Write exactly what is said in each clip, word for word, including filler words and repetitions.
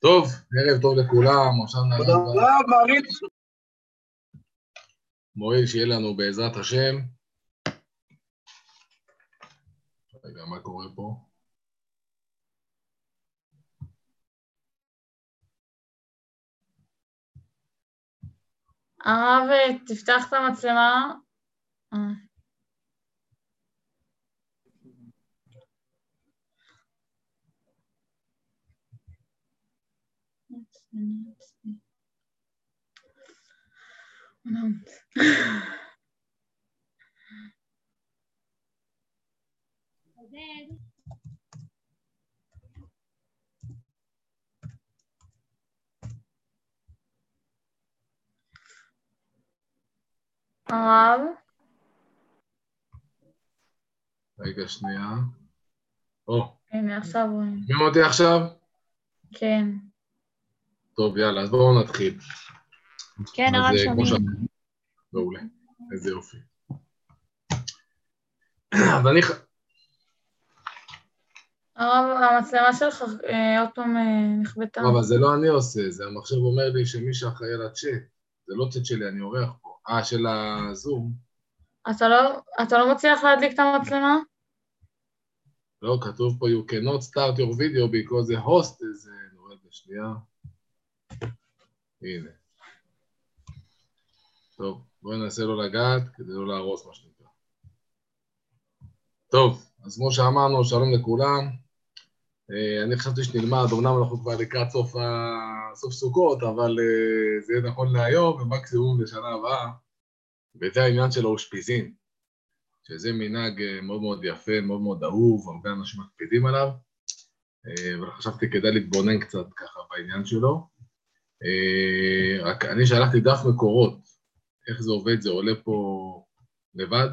טוב, ערב טוב לכולם, עכשיו תודה נעלה רבה, מעריץ. מועיל שיהיה לנו בעזרת השם. רגע, מה קורה פה? הרב, תפתח את המצלמה. הרב? רגע, שנייה. או. הנה, עכשיו רואים. שומעים אותי עכשיו? כן. טוב, יאללה, אז בואו נתחיל. כן, הרב שומעים. מעולה, איזה יופי. אז אני... הרב, המצלמה שלך עוד פעם נכבטה. אבל זה לא אני עושה, זה המחשב אומר לי שמי שאחראי על הצ'אט. זה לא צ'אט שלי, אני עורך פה. אה, של הזום. אתה לא, אתה לא מצליח להדליק את המצלמה? לא, כתוב פה, you cannot start your video because the host is... נורד לשנייה. הנה. טוב, בואי ננסה לא לגעת, כדי לא להרוס מה שנקרא. טוב, אז כמו שאמרנו, שלום לכולם. אני חשבתי שנלמד, אמנם אנחנו כבר לקראת סוף, סוף סוכות, אבל זה יהיה נכון להיום, ומקסימום לשנה הבאה. וזה העניין של האושפיזין, שזה מנהג מאוד מאוד יפה, מאוד מאוד אהוב, הרבה אנשים מקפידים עליו, אבל חשבתי כדאי להתבונן קצת ככה בעניין שלו. רק אני שלחתי דף מקורות, איך זה עובד, זה עולה פה לבד.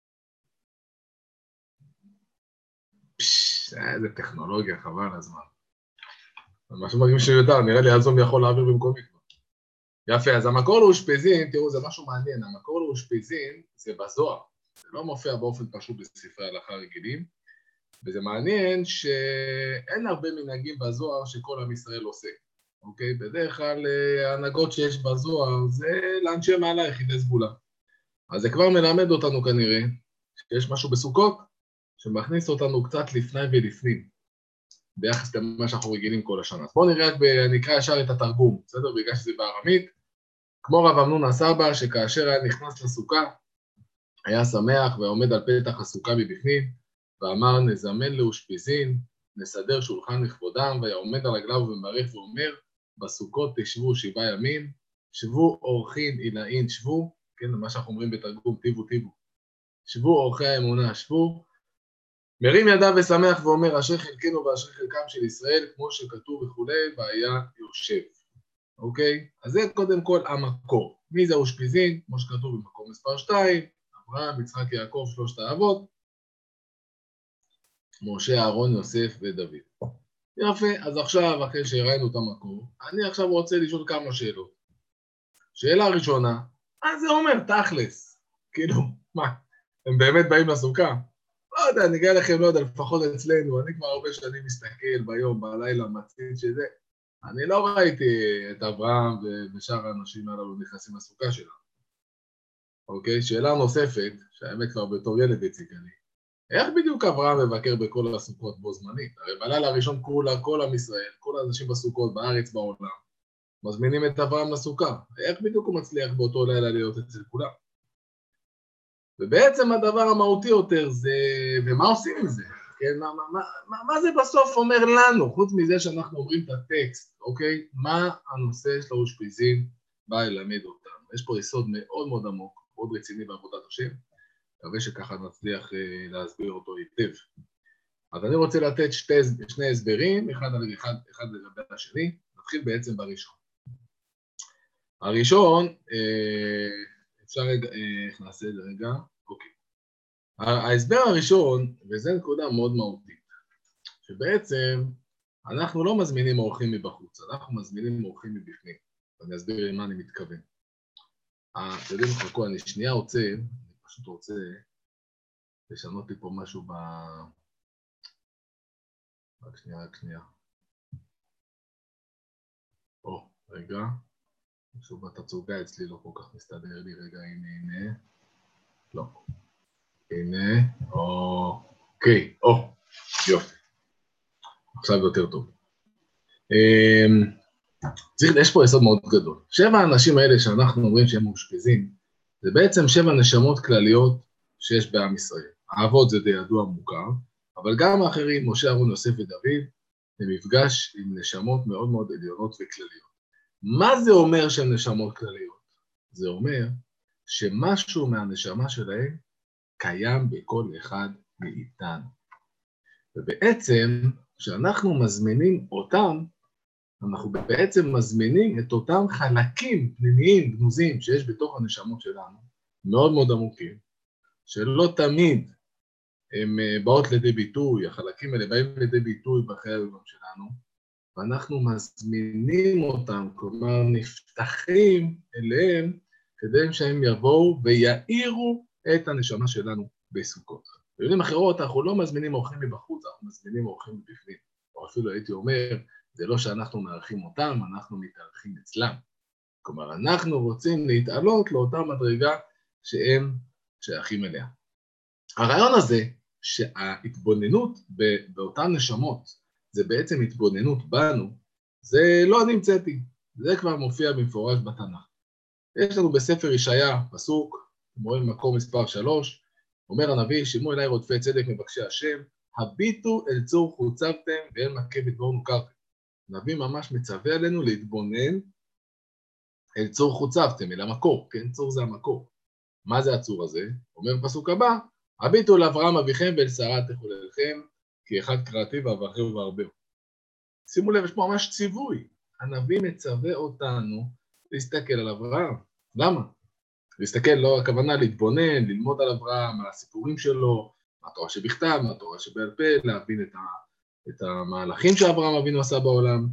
פשש, איזה טכנולוגיה, חבל הזמן. משהו מרגיש שיותר, נראה לי הזום יכול להעביר במקומי כבר. יפה, אז המקור לאושפיזין, תראו, זה משהו מעניין, המקור לאושפיזין זה בזוהר, זה לא מופיע באופן פשוט בספרי הלכה רגילים, וזה מעניין שאין הרבה מנהגים בזוהר שכל עם ישראל עושה, אוקיי? בדרך כלל ההנהגות שיש בזוהר זה לאנשי מעלה יחידי סגולה. אז זה כבר מלמד אותנו כנראה שיש משהו בסוכות שמכניס אותנו קצת לפני ולפנים, ביחס למה שאנחנו רגילים כל השנה. אז בואו נראה, נקרא ישר את התרגום, בסדר? בגלל שזה בארמית. כמו רב אמנון הסבא, שכאשר היה נכנס לסוכה, היה שמח ועומד על פתח הסוכה מבפנים, ואמר, נזמן לאושפיזין, נסדר שולחן לכבודם, והיה עומד על רגליו ומברך ואומר, בסוכות תשבו שבעה ימים, שבו אורחין עילאין שבו, כן, מה שאנחנו אומרים בתרגום, טיבו טיבו, שבו אורחי האמונה שבו, מרים ידיו ושמח ואומר, אשר חלקנו ואשר חלקם של ישראל, כמו שכתוב וכולי, והיה יושב. אוקיי? אז זה קודם כל המקור. מי זה האושפיזין? כמו שכתוב במקור מספר שתיים, אברהם, יצחק, יעקב, שלושת האבות, משה, אהרון, יוסף ודוד. יפה, אז עכשיו, אחרי שהראינו את המקור, אני עכשיו רוצה לשאול כמה שאלות. שאלה ראשונה, מה זה אומר תכלס? כאילו, מה? הם באמת באים לסוכה? לא יודע, אני אגע לכם, לא יודע, לפחות אצלנו, אני כבר הרבה שנים מסתכל ביום, בלילה, מצית שזה, אני לא ראיתי את אברהם ושאר האנשים הללו נכנסים לסוכה שלנו. אוקיי? שאלה נוספת, שהאמת כבר בתור ילד הציגה לי, איך בדיוק אברהם מבקר בכל הסוכות בו זמנית? הרי בלילה הראשון כולה, כל עם ישראל, כל האנשים בסוכות, בארץ, בעולם, מזמינים את אברהם לסוכה. איך בדיוק הוא מצליח באותו לילה להיות אצל כולם? ובעצם הדבר המהותי יותר זה, ומה עושים עם זה? כן, מה, מה, מה, מה זה בסוף אומר לנו, חוץ מזה שאנחנו אומרים את הטקסט, אוקיי? מה הנושא של האושפיזין בא ללמד אותנו? יש פה יסוד מאוד מאוד עמוק, מאוד רציני בעבודת השם, מקווה שככה נצליח אה, להסביר אותו היטב. אז אני רוצה לתת שתי, שני הסברים, אחד, אחד, אחד לגבי השני, נתחיל בעצם בראשון. הראשון, אה, אפשר רגע, אה, איך נעשה את זה רגע? אוקיי. ההסבר הראשון, וזו נקודה מאוד מהותית, שבעצם אנחנו לא מזמינים אורחים מבחוץ, אנחנו מזמינים אורחים מבפנים. ואני אסביר למה אני מתכוון. אתם יודעים, חכו, אני שנייה רוצה, אני פשוט רוצה לשנות לי פה משהו ב... רק שנייה, רק שנייה. רגע, שוב התצוגה אצלי לא כל כך מסתדר לי, רגע, הנה, הנה, לא, הנה, אוקיי, או, יופי, עכשיו יותר טוב. צריך, יש פה יסוד מאוד גדול. שבע האנשים האלה שאנחנו אומרים שהם מאושפזים, זה בעצם שבע נשמות כלליות שיש בעם ישראל. האבות זה די ידוע מוכר, אבל גם האחרים, משה, אהרון, יוסף ודוד, זה מפגש עם נשמות מאוד מאוד עליונות וכלליות. מה זה אומר שהן נשמות כלליות? זה אומר שמשהו מהנשמה שלהם קיים בכל אחד מאיתנו. ובעצם, כשאנחנו מזמינים אותם, אנחנו בעצם מזמינים את אותם חלקים פנימיים, גנוזים, שיש בתוך הנשמות שלנו, מאוד מאוד עמוקים, שלא תמיד הם באות לידי ביטוי, החלקים האלה באים לידי ביטוי בחיי היום שלנו, ואנחנו מזמינים אותם, כלומר נפתחים אליהם, כדי שהם יבואו ויעירו את הנשמה שלנו בסוכות. במילים אחרות, אנחנו לא מזמינים אורחים מבחוץ, אנחנו מזמינים אורחים מבפנים. או אפילו הייתי אומר, זה לא שאנחנו מארחים אותם, אנחנו מתארחים אצלם. כלומר, אנחנו רוצים להתעלות לאותה מדרגה שהם שייכים אליה. הרעיון הזה, שההתבוננות באותן נשמות, זה בעצם התבוננות בנו, זה לא נמצאתי, זה כבר מופיע במפורש בתנ"ך. יש לנו בספר ישעיה פסוק, רואים מקור מספר שלוש, אומר הנביא, שמעו אליי רודפי צדק מבקשי השם, הביטו אל צור חוצבתם ואל מכה בדבור נוכרתם. הנביא ממש מצווה עלינו להתבונן אל צור חוצבתם, אל המקור, כן? צור זה המקור. מה זה הצור הזה? אומר פסוק הבא, הביטו לאברהם אביכם ואל שרה תחוללכם, כי אחד קראתי ואברכהו והרבהו. שימו לב, יש פה ממש ציווי. הנביא מצווה אותנו להסתכל על אברהם. למה? להסתכל, לא הכוונה להתבונן, ללמוד על אברהם, על הסיפורים שלו, מהתורה שבכתב, מהתורה שבעל פה, להבין את, ה, את המהלכים שאברהם אבינו עשה בעולם.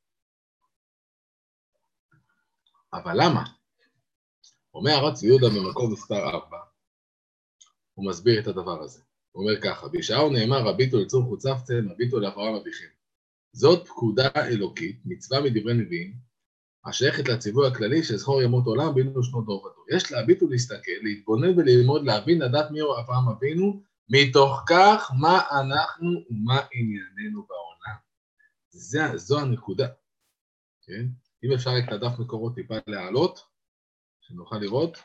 אבל למה? אומר הרב צבי יהודה במקור מספר ארבע, הוא מסביר את הדבר הזה. הוא אומר ככה, בישעיהו נאמר, הביטו אל צור חוצבתם, הביטו לאברהם אביכם. זאת פקודה אלוקית, מצווה מדברי נביאים, השייכת לציווי הכללי שזכור ימות עולם בינו שנות דור ודור. יש להביט ולהסתכל, להתבונן וללמוד, להבין, לדעת מי הוא אברהם אבינו, מתוך כך מה אנחנו ומה ענייננו בעולם. זה, זו הנקודה. כן? אם אפשר רק את הדף מקורות טיפה להעלות, שנוכל לראות,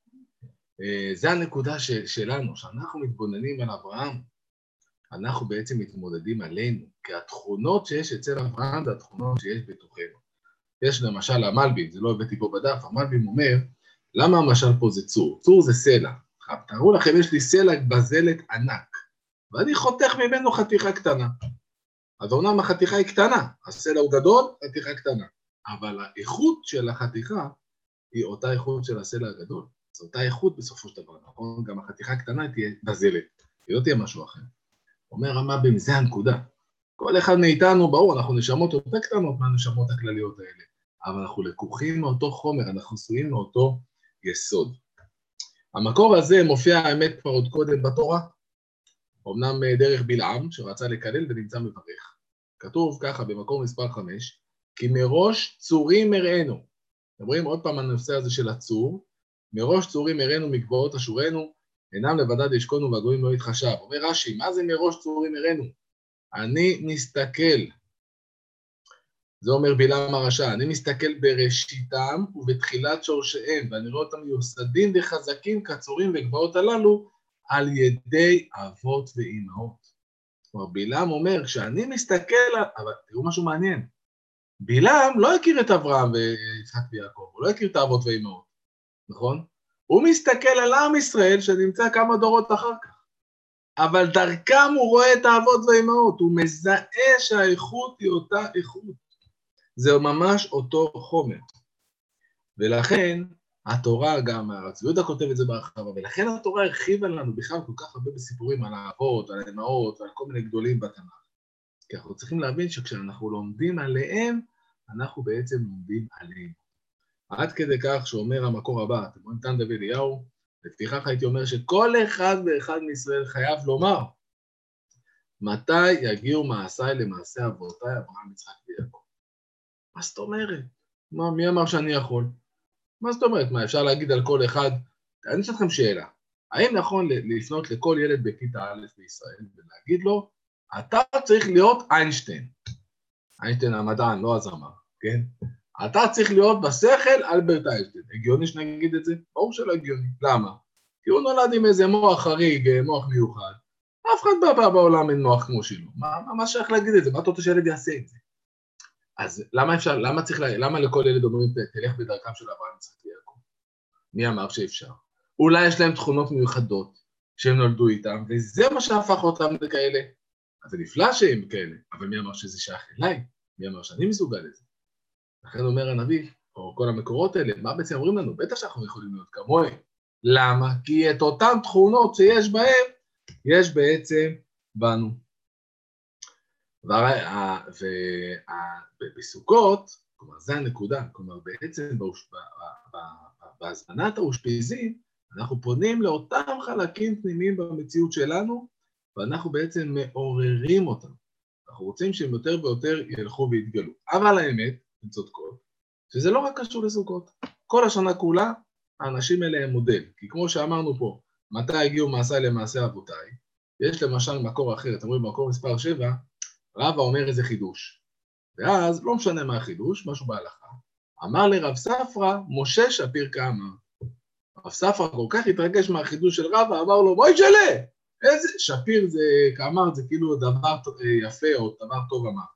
זה הנקודה של, שלנו, שאנחנו מתבוננים על אברהם, אנחנו בעצם מתמודדים עלינו, כי התכונות שיש אצל אברהם זה התכונות שיש בתוכנו. יש למשל המלבים, זה לא הבאתי פה בדף, המלבים אומר, למה המשל פה זה צור? צור זה סלע. תראו לכם, יש לי סלע בזלת ענק, ואני חותך ממנו חתיכה קטנה. אז אומנם החתיכה היא קטנה, הסלע הוא גדול, חתיכה קטנה. אבל האיכות של החתיכה היא אותה איכות של הסלע הגדול. זו אותה איכות בסופו של דבר, נכון? גם החתיכה הקטנה תהיה בזלת, היא לא תהיה משהו אחר. אומר המלבים, זה הנקודה. כל אחד מאיתנו, ברור, אנחנו נשמות יותר קטנות מהנשמות הכלליות האלה, אבל אנחנו לקוחים מאותו חומר, אנחנו עשויים מאותו יסוד. המקור הזה מופיע האמת כבר עוד קודם בתורה, אמנם דרך בלעם, שרצה לקלל ונמצא מברך. כתוב ככה במקור מספר חמש, כי מראש צורים הראינו. אתם רואים עוד פעם הנושא הזה של הצור, מראש צורים הראינו מגבעות אשורנו, אינם לבדד ישכונו והגויים לא יתחשב. אומר רש"י, מה זה מראש צורים הראינו? אני מסתכל, זה אומר בלעם הרשע, אני מסתכל בראשיתם ובתחילת שורשיהם, ואני רואה אותם מיוסדים וחזקים כצורים וגבעות הללו, על ידי אבות ואימהות. כלומר, בלעם אומר, כשאני מסתכל, אבל תראו משהו מעניין, בלעם לא הכיר את אברהם ויצחק ויעקב, הוא לא הכיר את האבות ואימהות, נכון? הוא מסתכל על עם ישראל שנמצא כמה דורות אחר כך. אבל דרכם הוא רואה את האבות והאימהות, הוא מזהה שהאיכות היא אותה איכות. זה ממש אותו חומר. ולכן התורה גם, הרב צבי יהודה כותב את זה בהרחבה, ולכן התורה הרחיבה לנו בכלל כל כך הרבה בסיפורים על האבות, על האימהות, ועל כל מיני גדולים בתנ"ך. כי אנחנו צריכים להבין שכשאנחנו לומדים עליהם, אנחנו בעצם לומדים עליהם. עד כדי כך שאומר המקור הבא, אתם רואים תן דוד אליהו, לפתיחך הייתי אומר שכל אחד ואחד מישראל חייב לומר, מתי יגיעו מעשיי למעשה אבותיי, אברהם, יצחק ויעקב? מה זאת אומרת? מה, מי אמר שאני יכול? מה זאת אומרת? מה, אפשר להגיד על כל אחד? אני אשאל אתכם שאלה. האם נכון לפנות לכל ילד בכיתה א' בישראל ולהגיד לו, אתה צריך להיות איינשטיין. איינשטיין המדען, לא הזמר, כן? אתה צריך להיות בשכל אלברט איינשטיין. הגיוני שנגיד את זה? ברור שלא הגיוני. למה? כי הוא נולד עם איזה מוח חריג, מוח מיוחד. אף אחד בא בעולם אין מוח כמו שלו. מה, מה, מה שייך להגיד את זה? מה אתה רוצה שילד יעשה את זה? אז למה אפשר, למה צריך, למה לכל ילד אומרים, תלך בדרכם של אברהם, יצחק ויעקב? מי אמר שאפשר? אולי יש להם תכונות מיוחדות שהם נולדו איתם, וזה מה שהפך אותם לכאלה. אז זה נפלא שהם כאלה, אבל מי אמר שזה שייך אליי? מי אמר שאני מסוגל לזה? לכן אומר הנביא, או כל המקורות האלה, מה בעצם אומרים לנו? בטח שאנחנו יכולים להיות כמוהם. למה? כי את אותן תכונות שיש בהם, יש בעצם בנו. ובסוכות, כלומר, זה הנקודה, כלומר, בעצם בהזמנת האושפיזין, אנחנו פונים לאותם חלקים פנימיים במציאות שלנו, ואנחנו בעצם מעוררים אותם. אנחנו רוצים שהם יותר ויותר ילכו ויתגלו. אבל האמת, הן צודקות, שזה לא רק קשור לסוכות. כל השנה כולה, האנשים האלה הם מודל. כי כמו שאמרנו פה, מתי הגיעו מעשה למעשה אבותיי, יש למשל מקור אחר, אתם רואים מקור מספר שבע, רבא אומר איזה חידוש. ואז, לא משנה מה החידוש, משהו בהלכה. אמר לרב ספרא, משה שפיר כאמר. רב ספרא כל כך התרגש מהחידוש של רבא, אמר לו, בואי שלה! איזה שפיר זה, כאמר, זה כאילו דבר יפה או דבר טוב אמר.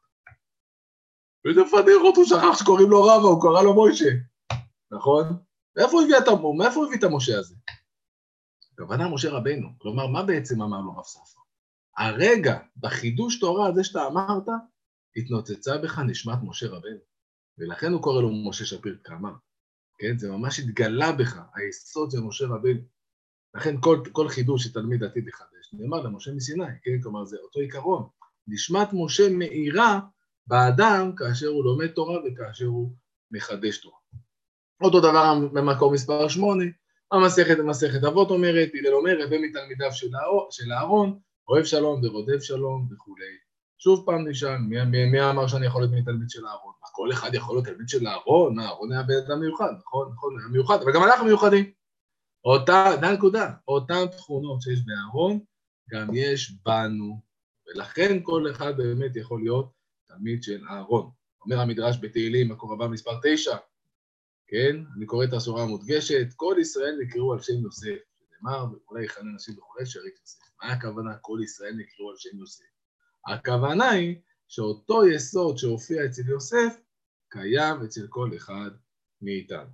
וזה פדיח אותו, שכח שקוראים לו רבא, הוא קורא לו מוישה. נכון? מאיפה הוא הביא את, מאיפה הוא הביא את המשה הזה? הכוונה משה רבנו. כלומר, מה בעצם אמר לו רב ספרא? הרגע, בחידוש תורה הזה שאתה אמרת, התנוצצה בך נשמת משה רבנו. ולכן הוא קורא לו משה שפיר כאמר. כן? זה ממש התגלה בך, היסוד של משה רבנו. לכן כל, כל חידוש שתלמיד עתיד לחדש, נאמר למשה מסיני, כן? כלומר זה אותו עיקרון. נשמת משה מאירה באדם כאשר הוא לומד תורה וכאשר הוא מחדש תורה. אותו דבר במקור מספר שמונה, המסכת המסכת אבות אומרת, הלל אומר, הווה מתלמידיו של אהרון, אוהב שלום ורודף שלום וכולי. שוב פעם נשאל, מי, מי, מי אמר שאני יכול להיות מתלמיד של אהרון? כל אחד יכול להיות תלמיד של אהרון, אהרון היה בן אדם מיוחד, נכון? נכון, היה מיוחד, אבל גם אנחנו מיוחדים. אותה, זה הנקודה, אותן תכונות שיש באהרון, גם יש בנו, ולכן כל אחד באמת יכול להיות תלמיד של אהרון. אומר המדרש בתהילים, מקור הבא מספר תשע, כן? אני קורא את הסורה המודגשת, כל ישראל נקראו על שם יוסף, שנאמר, אולי יכנה נשים בכל שריק יוסף. מה הכוונה? כל ישראל נקראו על שם יוסף. הכוונה היא שאותו יסוד שהופיע אצל יוסף, קיים אצל כל אחד מאיתנו.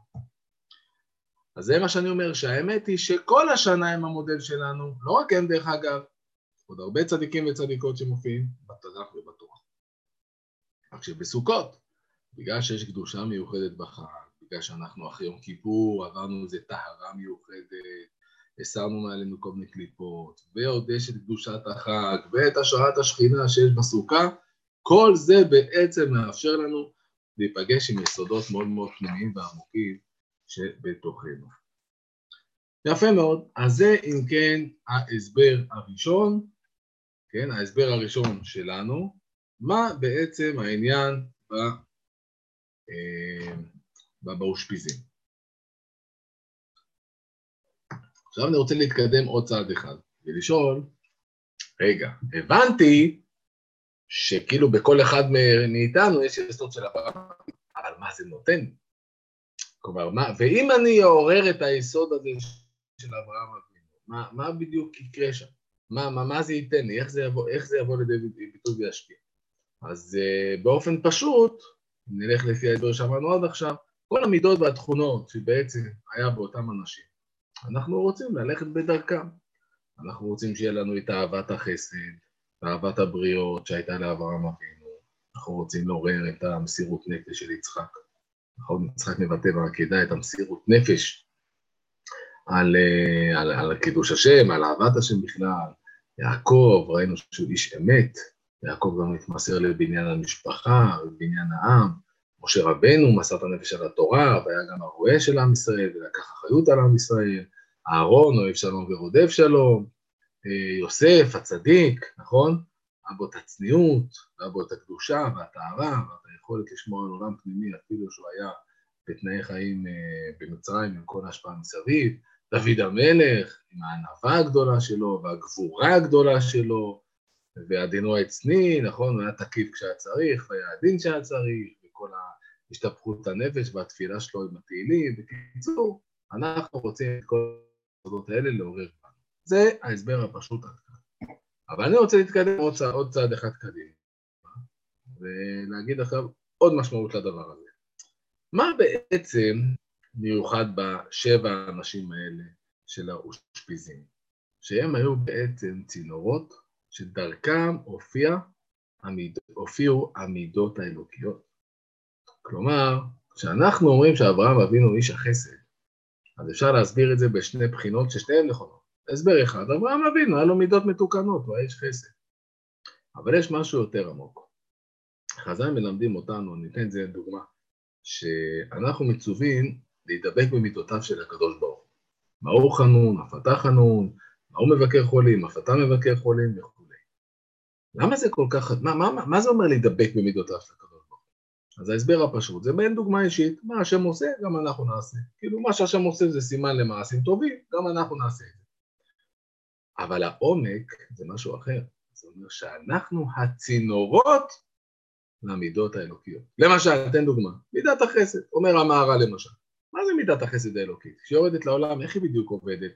אז זה מה שאני אומר, שהאמת היא שכל השנה הם המודל שלנו, לא רק הם דרך אגב, עוד הרבה צדיקים וצדיקות שמופיעים בתנ"ך ובתורה. רק שבסוכות, בגלל שיש קדושה מיוחדת בחג, בגלל שאנחנו אחרי יום כיפור, עברנו איזה טהרה מיוחדת, הסרנו מעלינו כל מיני קליפות, ועוד יש את קדושת החג, ואת השראת השכינה שיש בסוכה, כל זה בעצם מאפשר לנו להיפגש עם יסודות מאוד מאוד פנימיים ועמוקים שבתוכנו. יפה מאוד, אז זה אם כן ההסבר הראשון, כן, ההסבר הראשון שלנו, מה בעצם העניין ב, אה, באושפיזין. עכשיו אני רוצה להתקדם עוד צעד אחד, ולשאול, רגע, הבנתי שכאילו בכל אחד מאיתנו יש יסוד של אברהם, אבל מה זה נותן? כלומר, מה, ואם אני אעורר את היסוד הזה של אברהם אבינו, מה, מה בדיוק יקרה שם? מה, מה, מה זה ייתן לי? איך זה יבוא, איך זה יבוא לידי ביטוי וישפיע? אז uh, באופן פשוט, אם נלך לפי ההסבר שאמרנו עד עכשיו, כל המידות והתכונות שבעצם היה באותם אנשים, אנחנו רוצים ללכת בדרכם. אנחנו רוצים שיהיה לנו את אהבת החסד, אהבת הבריות שהייתה לאברהם אבינו. אנחנו רוצים לעורר את המסירות נפש של יצחק. נכון, יצחק מבטא בעקדה את המסירות נפש על, על, על קידוש השם, על אהבת השם בכלל. יעקב, ראינו שהוא איש אמת, יעקב גם התמסר לבניין המשפחה, לבניין העם. משה רבנו מסר את הנפש על התורה, והיה גם הרועה של עם ישראל, ולקח אחריות על עם ישראל. אהרון אוהב שלום ורודף שלום. יוסף הצדיק, נכון? היה בו את הצניעות, היה בו את הקדושה והטהרה, ואת היכולת לשמור על עולם פנימי, אפילו שהוא היה בתנאי חיים במצרים עם כל ההשפעה מסביב, דוד המלך עם הענווה הגדולה שלו והגבורה הגדולה שלו, והדינוי עצני, נכון, הוא היה תקיף כשהיה צריך, והיה עדין כשהיה צריך, וכל ההשתפכות הנפש והתפילה שלו עם התהילים. בקיצור, אנחנו רוצים את כל הדברים האלה לעורר בנו. זה ההסבר הפשוט עד כאן. אבל אני רוצה להתקדם עוד צעד, עוד צעד אחד קדימה, ולהגיד עכשיו עוד משמעות לדבר הזה. מה בעצם מיוחד בשבע האנשים האלה של האושפיזים? שהם היו בעצם צינורות שדרכם הופיע, המיד, הופיעו המידות האלוקיות. כלומר, כשאנחנו אומרים שאברהם אבינו איש החסד, אז אפשר להסביר את זה בשני בחינות ששניהם נכונות. הסבר אחד, אברהם אבינו, היה לו מידות מתוקנות, הוא היה איש חסד. אבל יש משהו יותר עמוק. חז"ל מלמדים אותנו, ניתן את זה דוגמה, שאנחנו מצווים להידבק במידותיו של הקדוש ברוך הוא. מהו חנון, אף אתה חנון, מהו מבקר חולים, אף אתה מבקר חולים וכו'. למה זה כל כך, מה, מה, מה זה אומר להידבק במידותיו של הקדוש ברוך הוא? אז ההסבר הפשוט, זה בין דוגמה אישית, מה השם עושה, גם אנחנו נעשה. כאילו מה שהשם עושה זה סימן למעשים טובים, גם אנחנו נעשה את זה. אבל העומק זה משהו אחר. זה אומר שאנחנו הצינורות למידות האלוקיות. למשל, אתן דוגמה, מידת החסד, אומר המהר"ל למשל. מה זה מידת החסד האלוקית? כשהיא יורדת לעולם, איך היא בדיוק עובדת?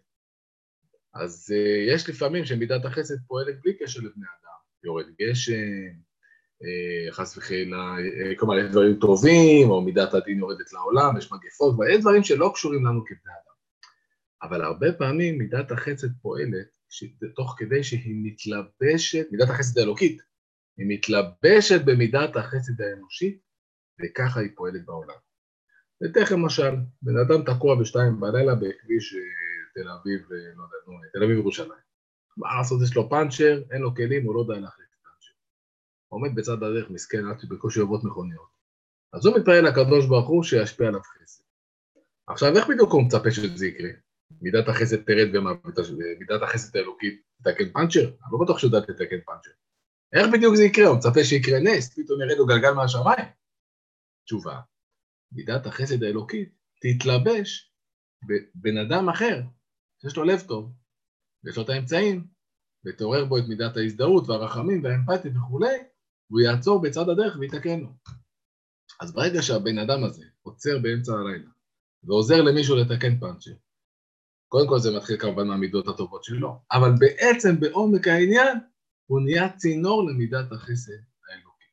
אז uh, יש לפעמים שמידת החסד פועלת בלי קשר לבני אדם. יורד גשם, uh, חס וחלילה, uh, כלומר, יש דברים טובים, או מידת הדין יורדת לעולם, יש מגפות, ויש דברים שלא קשורים לנו כבני אדם. אבל הרבה פעמים מידת החסד פועלת, תוך כדי שהיא מתלבשת, מידת החסד האלוקית, היא מתלבשת במידת החסד האנושית, וככה היא פועלת בעולם. ותכף למשל, בן אדם תקוע בשתיים בלילה בכביש תל אביב, לא יודע, תל אביב ירושלים. מה לעשות, יש לו פאנצ'ר, אין לו כלים, הוא לא יודע להחליט פאנצ'ר. עומד בצד הדרך, מסכן, עד שבקושי עוברות מכוניות. אז הוא מתפעל לקדוש ברוך הוא שישפיע עליו חסד. עכשיו, איך בדיוק הוא מצפה שזה יקרה? מידת החסד תרד ומידת החסד האלוקית תתקן פאנצ'ר? אני לא בטוח שיודעת לתקן פאנצ'ר. איך בדיוק זה יקרה? הוא מצפה שיקרה נס, פתאום ירד לו גלגל מהשמיים. תשובה, מידת החסד האלוקית תתלבש בבן אדם אחר, שיש לו לב טוב, ויש לו את האמצעים, ותעורר בו את מידת ההזדהות והרחמים והאמפתיה וכו', והוא יעצור בצד הדרך ויתקן לו. אז ברגע שהבן אדם הזה עוצר באמצע הלילה, ועוזר למישהו לתקן פאנצ'ר, קודם כל זה מתחיל כמובן מהמידות הטובות שלו, אבל בעצם בעומק העניין, הוא נהיה צינור למידת החסד האלוקית.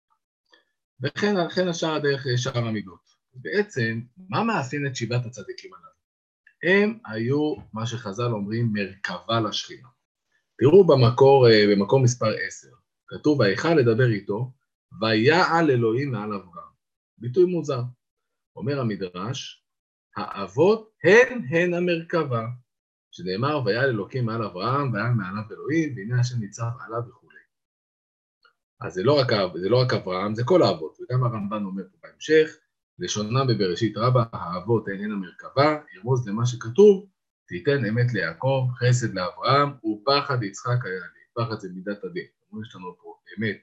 וכן, לכן השאר הדרך שאר המידות. בעצם, מה מאפיין את שבעת הצדיקים הללו? הם היו, מה שחז"ל אומרים, מרכבה לשכינה. תראו במקור, במקור מספר עשר, כתוב, ויכל לדבר איתו, ויעל אלוהים מעל אברהם. ביטוי מוזר. אומר המדרש, האבות הן הן המרכבה, שנאמר, ויעל אלוקים מעל אברהם, ויעל מעליו אלוהים, והנה השם ניצב עליו וכו'. אז זה לא רק, זה לא רק אברהם, זה כל האבות, וגם הרמב"ן אומר פה בהמשך, לשונם בבראשית רבה, האבות הן הן המרכבה, ירמוז למה שכתוב, תיתן אמת ליעקב, חסד לאברהם, ופחד יצחק היה לי. פחד זה מידת הדין. יש לנו פה אמת,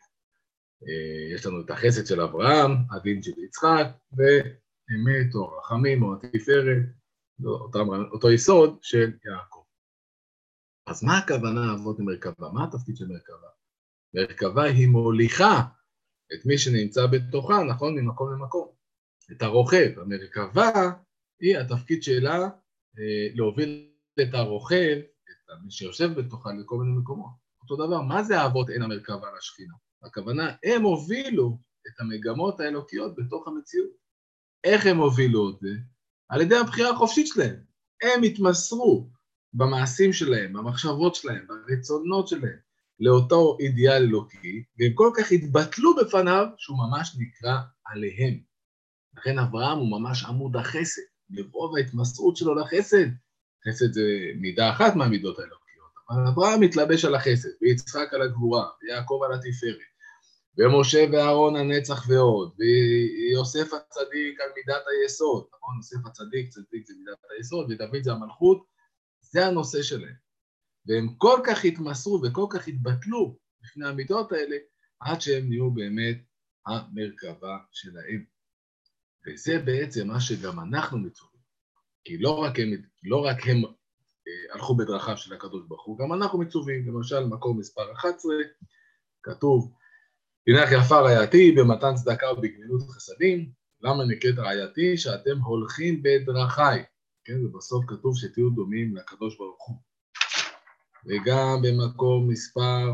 יש לנו את החסד של אברהם, הדין של יצחק, ואמת או רחמים או התפארת, אותו יסוד של יעקב. אז מה הכוונה אבות למרכבה? מה התפקיד של מרכבה? מרכבה היא מוליכה את מי שנמצא בתוכה, נכון, ממקום למקום. את הרוכב. המרכבה היא התפקיד שלה אה, להוביל את הרוכב, את מי שיושב בתוכה לכל מיני מקומות. אותו דבר, מה זה האבות אין המרכבה לשכינה? הכוונה, הם הובילו את המגמות האלוקיות בתוך המציאות. איך הם הובילו את זה? על ידי הבחירה החופשית שלהם. הם התמסרו במעשים שלהם, במחשבות שלהם, ברצונות שלהם, לאותו אידיאל אלוקי, והם כל כך התבטלו בפניו שהוא ממש נקרא עליהם. לכן אברהם הוא ממש עמוד החסד, מרוב ההתמסרות שלו לחסד. חסד זה מידה אחת מהמידות האלוקיות, אבל אברהם מתלבש על החסד, ויצחק על הגבורה, ויעקב על התפארת, ומשה ואהרון הנצח ועוד, ויוסף הצדיק על מידת היסוד, נכון? יוסף הצדיק, צדיק זה מידת היסוד, ודוד זה המלכות, זה הנושא שלהם. והם כל כך התמסרו וכל כך התבטלו לפני המידות האלה, עד שהם נהיו באמת המרכבה שלהם. וזה בעצם מה שגם אנחנו מצווים. כי לא רק הם, לא רק הם אה, הלכו בדרכיו של הקדוש ברוך הוא, גם אנחנו מצווים. למשל, מקום מספר אחת עשרה, כתוב, הנה יפה רעייתי במתן צדקה ובגמילות חסדים, למה נקראת רעייתי? שאתם הולכים בדרכיי. כן, ובסוף כתוב שתהיו דומים לקדוש ברוך הוא. וגם במקום מספר,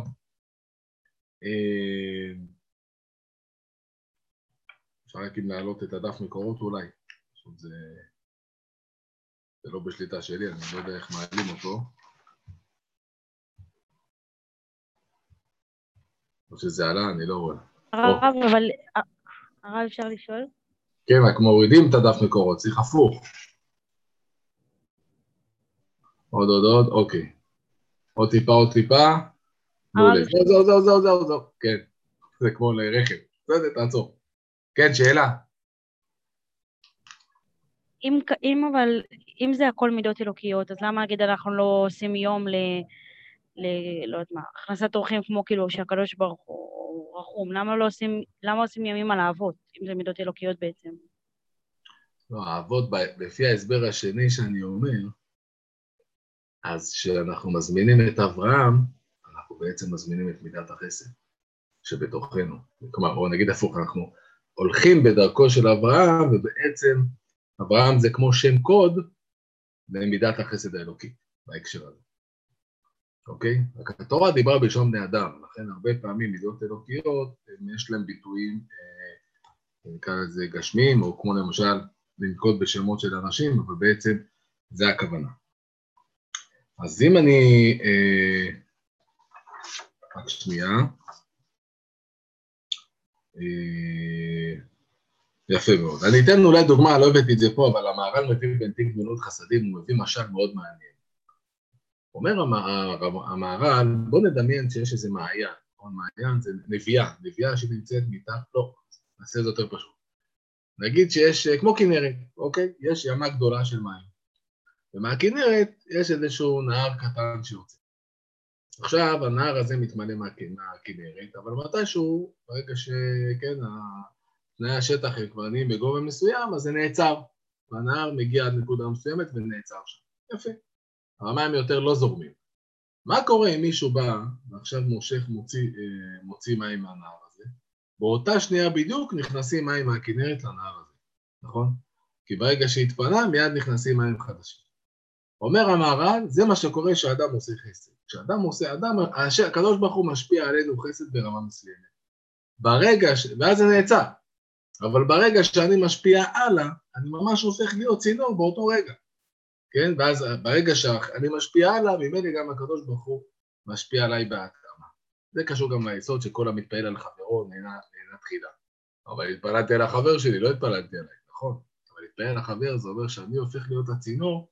אה, אפשר רק אם להעלות את הדף מקורות אולי, פשוט זה, זה לא בשליטה שלי, אני לא יודע איך מעלים אותו. או שזה עלה, אני לא רואה. הרב, אבל הרב אפשר לשאול? כן, רק מורידים את הדף מקורות, צריך הפוך. עוד עוד עוד, אוקיי. עוד טיפה, עוד טיפה. מעולה. זהו, זהו, זהו, זהו, זהו, זהו. כן, זה כמו לרכב. בסדר, תעצור. כן, שאלה. אם, אם אבל, אם זה הכל מידות אלוקיות, אז למה נגיד אנחנו לא עושים יום ל... ל... לא יודעת מה, הכנסת אורחים כמו כאילו שהקדוש ברוך הוא רחום, למה לא עושים, למה עושים ימים על האבות, אם זה מידות אלוקיות בעצם? לא, האבות, לפי ההסבר השני שאני אומר, אז כשאנחנו מזמינים את אברהם, אנחנו בעצם מזמינים את מידת החסד שבתוכנו. כלומר, או נגיד הפוך, אנחנו הולכים בדרכו של אברהם, ובעצם אברהם זה כמו שם קוד למידת החסד האלוקי, בהקשר הזה. אוקיי? רק התורה דיברה בלשון בני אדם, לכן הרבה פעמים מידות אלוקיות, יש להם ביטויים, אה, נקרא לזה גשמיים, או כמו למשל לנקוט בשמות של אנשים, אבל בעצם זה הכוונה. אז אם אני, אה, רק שנייה, אה, יפה מאוד. אני אתן אולי דוגמה, לא הבאתי את זה פה, אבל המהר"ל מביא בנתיב גמילות חסדים, הוא מביא משל מאוד מעניין. אומר המהר"ל, בוא נדמיין שיש איזה מעיין, מעיין זה נביאה, נביאה שנמצאת מתחת, לא, נעשה את זה יותר פשוט. נגיד שיש, כמו כנרת, אוקיי? יש ימה גדולה של מים. ומהכנרת יש איזשהו נהר קטן שיוצא. עכשיו הנהר הזה מתמלא מהכנרת, אבל מתישהו, ברגע שכן, תנאי השטח הם כבר נהיים בגובה מסוים, אז זה נעצר. והנהר מגיע עד נקודה מסוימת ונעצר שם. יפה. המים יותר לא זורמים. מה קורה אם מישהו בא, ועכשיו מושך מוציא, מוציא מים מהנהר הזה? באותה שנייה בדיוק נכנסים מים מהכנרת לנהר הזה, נכון? כי ברגע שהתפנה, מיד נכנסים מים חדשים. אומר המהר"ל, זה מה שקורה כשאדם עושה חסד. כשאדם עושה, אדם, הקדוש ברוך הוא משפיע עלינו חסד ברמה מסוימת. ברגע, ש... ואז זה נעצר. אבל ברגע שאני משפיע הלאה, אני ממש הופך להיות צינור באותו רגע. כן? ואז ברגע שאני משפיע הלאה, ממני גם הקדוש ברוך הוא משפיע עליי בהתאמה. זה קשור גם ליסוד שכל המתפעל על חברו נהנה, נהנה תחילה. אבל התפעלתי על החבר שלי, לא התפעלתי עליי, נכון? אבל להתפעל על החבר זה אומר שאני הופך להיות הצינור,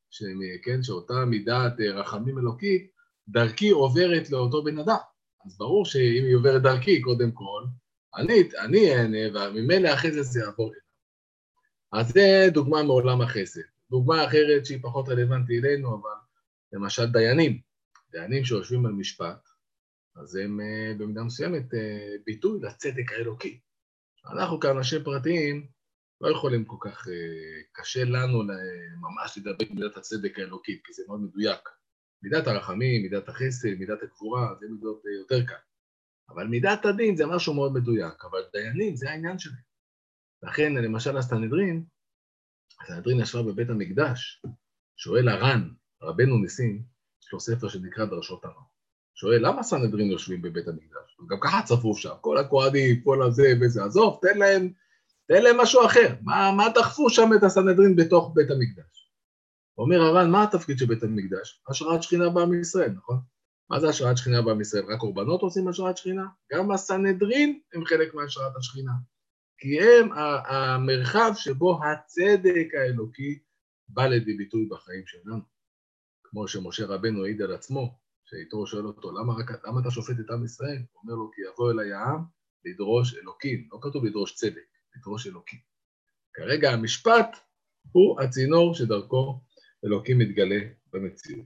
כן, שאותה מידת רחמים אלוקית, דרכי עוברת לאותו בן אדם. אז ברור שאם היא עוברת דרכי, קודם כל, אני, אני אענה, וממילא אחרי זה זה יעבור אליו. אז זה דוגמה מעולם החסד. דוגמה אחרת שהיא פחות רלוונטית אלינו, אבל למשל דיינים. דיינים שיושבים על משפט, אז הם במידה מסוימת ביטוי לצדק האלוקי. אנחנו כאנשים פרטיים לא יכולים כל כך, קשה לנו ממש לדבר מידת הצדק האלוקית, כי זה מאוד מדויק. מידת הרחמים, מידת החסד, מידת הגבורה, זה מידות יותר קל. אבל מידת הדין זה משהו מאוד מדויק, אבל דיינים זה העניין שלהם. לכן, למשל, הסנהדרין, הסנהדרין ישבה בבית המקדש, שואל הר"ן, רבנו ניסים, יש לו ספר שנקרא דרשות הר"ן. שואל, למה הסנהדרין יושבים בבית המקדש? גם ככה צפוף שם, כל הכהנים, כל הזה וזה, עזוב, תן להם, תן להם משהו אחר. מה, מה דחפו שם את הסנהדרין בתוך בית המקדש? אומר הר"ן, מה התפקיד של בית המקדש? השראת שכינה בעם ישראל, נכון? מה זה השראת שכינה בעם ישראל? רק קורבנות עושים השראת שכינה? גם הסנהדרין הם חלק מהשראת השכינה. כי הם המרחב שבו הצדק האלוקי בא לידי ביטוי בחיים שלנו. כמו שמשה רבנו העיד על עצמו, שיתרו שואל אותו, למה, רק, למה אתה שופט את עם ישראל? הוא אומר לו, כי יבוא אליי העם לדרוש אלוקים. לא כתוב לדרוש צדק, לדרוש אלוקים. כרגע המשפט הוא הצינור שדרכו אלוקים מתגלה במציאות.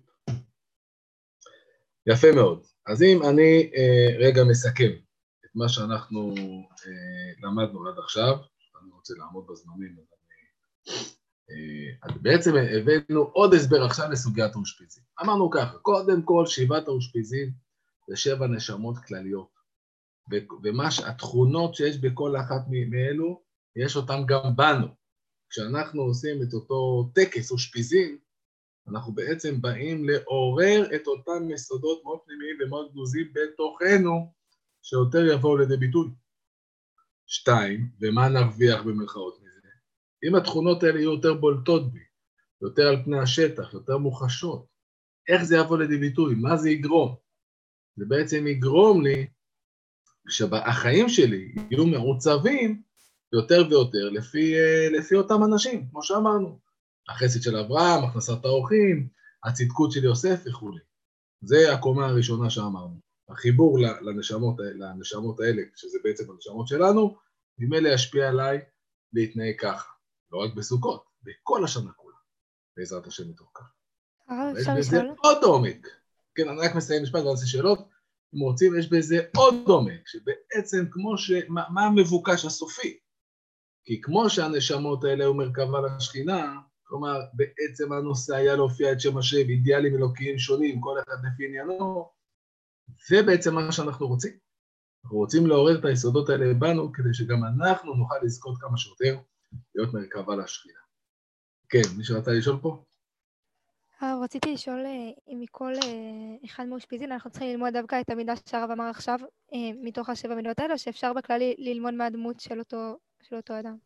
יפה מאוד. אז אם אני אה, רגע מסכם את מה שאנחנו אה, למדנו עד עכשיו, אני רוצה לעמוד בזמנים, אז אני... אז בעצם הבאנו עוד הסבר עכשיו לסוגיית האושפיזין. אמרנו ככה, קודם כל שבעת האושפיזין זה שבע נשמות כלליות, ומה התכונות שיש בכל אחת מאלו, יש אותן גם בנו. כשאנחנו עושים את אותו טקס אושפיזין, אנחנו בעצם באים לעורר את אותם יסודות מאוד פנימיים ומאוד גנוזים בתוכנו, שיותר יבואו לידי ביטוי. שתיים, ומה נרוויח במרכאות מזה? אם התכונות האלה יהיו יותר בולטות בי, יותר על פני השטח, יותר מוחשות, איך זה יבוא לידי ביטוי? מה זה יגרום? זה בעצם יגרום לי שהחיים שלי יהיו מעוצבים יותר ויותר לפי, לפי אותם אנשים, כמו שאמרנו. החסד של אברהם, הכנסת האורחים, הצדקות של יוסף וכו'. זה הקומה הראשונה שאמרנו. החיבור לנשמות, לנשמות האלה, שזה בעצם הנשמות שלנו, ממילא ישפיע עליי להתנהג ככה. לא רק בסוכות, בכל השנה כולה, בעזרת השם מתוך כך. יש בזה עוד עומק. כן, אני רק מסיים משפט ואני אעשה שאלות. אם רוצים, יש בזה עוד עומק, שבעצם כמו ש... מה, מה המבוקש הסופי? כי כמו שהנשמות האלה הוא מרכבה לשכינה, כלומר, בעצם הנושא היה להופיע את שם השם, אידיאלים אלוקיים שונים, כל אחד לפי עניינו, זה בעצם מה שאנחנו רוצים. אנחנו רוצים לעורר את היסודות האלה בנו, כדי שגם אנחנו נוכל לזכות כמה שיותר להיות מרכבה לשכינה. כן, מי שרצה לשאול פה? רציתי לשאול אם מכל אחד מאושפיזין אנחנו צריכים ללמוד דווקא את המידה שהרב אמר עכשיו, מתוך השבע מידות האלה, או שאפשר בכללי ללמוד מהדמות של אותו, של אותו אדם?